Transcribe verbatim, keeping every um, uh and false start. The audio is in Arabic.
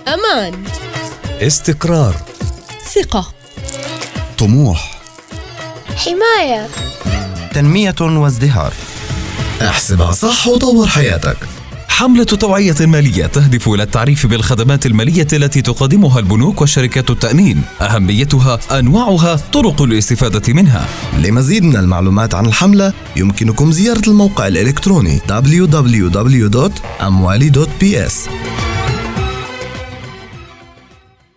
أمان، استقرار، ثقة، طموح، حماية، تنمية وازدهار. احسبها صح وطور حياتك. حملة توعية مالية تهدف إلى التعريف بالخدمات المالية التي تقدمها البنوك وشركات التأمين، أهميتها، أنواعها، طرق الاستفادة منها. لمزيد من المعلومات عن الحملة يمكنكم زيارة الموقع الإلكتروني دبليو دبليو دبليو دوت أموالي دوت بي إس.